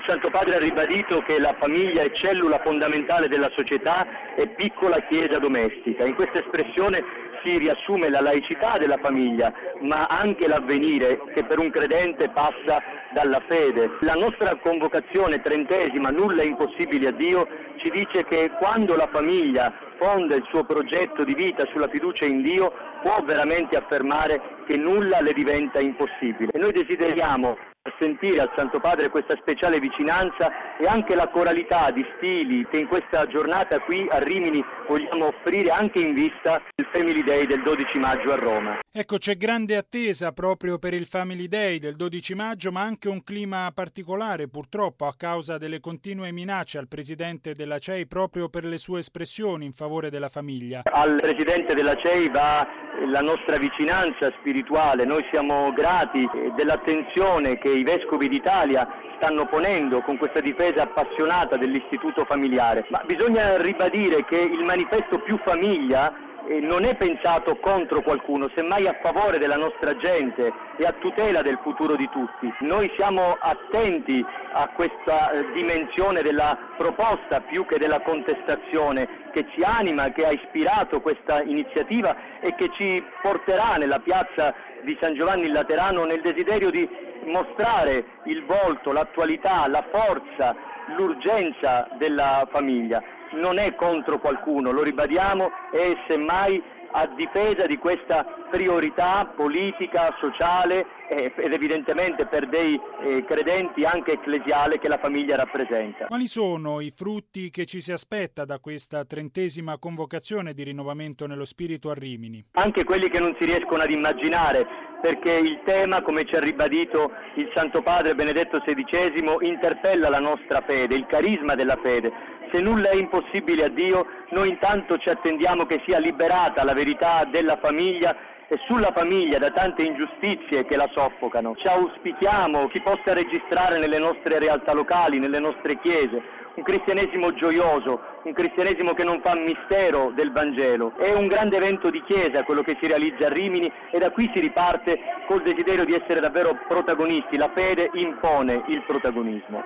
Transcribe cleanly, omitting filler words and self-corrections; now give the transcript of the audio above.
Santo Padre ha ribadito che la famiglia è cellula fondamentale della società e piccola chiesa domestica. In questa espressione si riassume la laicità della famiglia, ma anche l'avvenire che per un credente passa dalla fede. La nostra convocazione trentesima, nulla è impossibile a Dio, ci dice che quando la famiglia fonda il suo progetto di vita sulla fiducia in Dio, può veramente affermare che nulla le diventa impossibile. E noi desideriamo sentire al Santo Padre questa speciale vicinanza e anche la coralità di stili che in questa giornata qui a Rimini vogliamo offrire anche in vista del Family Day del 12 maggio a Roma. Ecco, c'è grande attesa proprio per il Family Day del 12 maggio, ma anche un clima particolare purtroppo a causa delle continue minacce al Presidente della CEI proprio per le sue espressioni in favore della famiglia. Al Presidente della CEI va la nostra vicinanza spirituale, noi siamo grati dell'attenzione che i Vescovi d'Italia stanno ponendo con questa difesa appassionata dell'istituto familiare, ma bisogna ribadire che il manifesto Più Famiglia non è pensato contro qualcuno, semmai a favore della nostra gente e a tutela del futuro di tutti. Noi siamo attenti a questa dimensione della proposta più che della contestazione che ci anima, che ha ispirato questa iniziativa e che ci porterà nella piazza di San Giovanni il Laterano nel desiderio di mostrare il volto, l'attualità, la forza, l'urgenza della famiglia. Non è contro qualcuno, lo ribadiamo, è semmai a difesa di questa priorità politica, sociale ed evidentemente per dei credenti anche ecclesiale che la famiglia rappresenta. Quali sono i frutti che ci si aspetta da questa 30ª convocazione di rinnovamento nello spirito a Rimini? Anche quelli che non si riescono ad immaginare, perché il tema, come ci ha ribadito il Santo Padre Benedetto XVI, interpella la nostra fede, il carisma della fede. Se nulla è impossibile a Dio, noi intanto ci attendiamo che sia liberata la verità della famiglia e sulla famiglia da tante ingiustizie che la soffocano. Ci auspichiamo si possa registrare nelle nostre realtà locali, nelle nostre chiese, un cristianesimo gioioso, un cristianesimo che non fa mistero del Vangelo. È un grande evento di chiesa quello che si realizza a Rimini e da qui si riparte col desiderio di essere davvero protagonisti. La fede impone il protagonismo.